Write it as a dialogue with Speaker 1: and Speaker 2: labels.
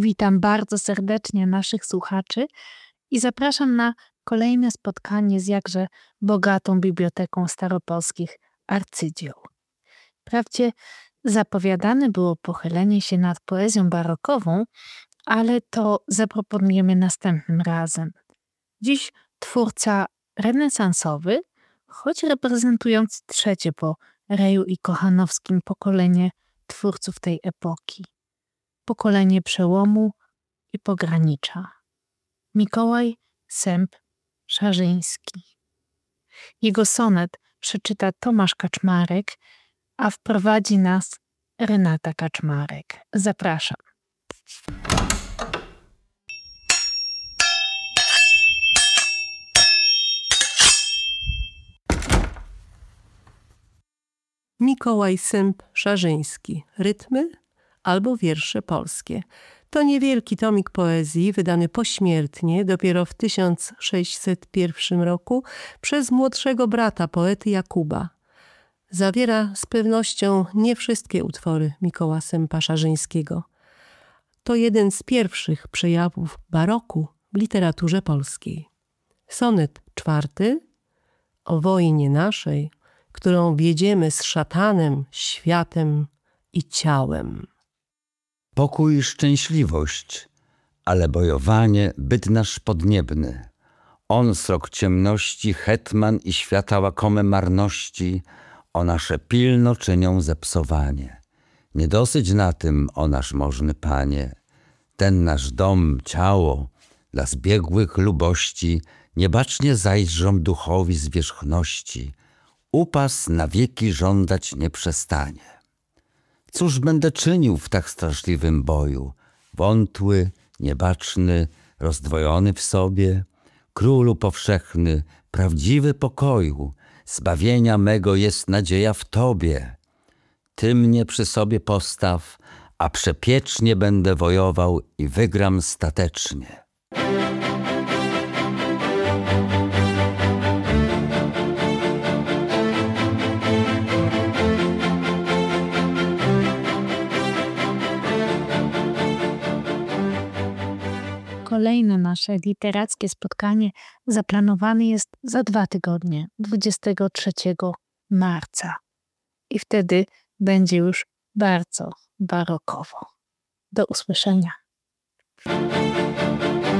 Speaker 1: Witam bardzo serdecznie naszych słuchaczy i zapraszam na kolejne spotkanie z jakże bogatą biblioteką staropolskich arcydzieł. Wprawdzie zapowiadane było pochylenie się nad poezją barokową, ale to zaproponujemy następnym razem. Dziś twórca renesansowy, choć reprezentujący trzecie po Reju i Kochanowskim pokolenie twórców tej epoki. Pokolenie przełomu i pogranicza. Mikołaj Sęp-Szarzyński. Jego sonet przeczyta Tomasz Kaczmarek, a wprowadzi nas Renata Kaczmarek. Zapraszam.
Speaker 2: Mikołaj Sęp-Szarzyński. Rytmy albo wiersze polskie. To niewielki tomik poezji wydany pośmiertnie dopiero w 1601 roku przez młodszego brata poety Jakuba. Zawiera z pewnością nie wszystkie utwory Mikołaja Sępa-Szarzyńskiego. To jeden z pierwszych przejawów baroku w literaturze polskiej. Sonet 4 o wojnie naszej, którą wiedziemy z szatanem, światem i ciałem.
Speaker 3: Pokój i szczęśliwość, ale bojowanie byt nasz podniebny. On srok ciemności, hetman i świata łakome marności, o nasze pilno czynią zepsowanie. Nie dosyć na tym, o nasz możny Panie. Ten nasz dom, ciało, dla zbiegłych lubości, niebacznie zajrzą duchowi zwierzchności. Upas na wieki żądać nie przestanie. Cóż będę czynił w tak straszliwym boju? Wątły, niebaczny, rozdwojony w sobie, królu powszechny, prawdziwy pokoju, zbawienia mego jest nadzieja w Tobie. Ty mnie przy sobie postaw, a przepiecznie będę wojował i wygram statecznie.
Speaker 1: Kolejne nasze literackie spotkanie zaplanowane jest za 2 tygodnie, 23 marca. I wtedy będzie już bardzo barokowo. Do usłyszenia.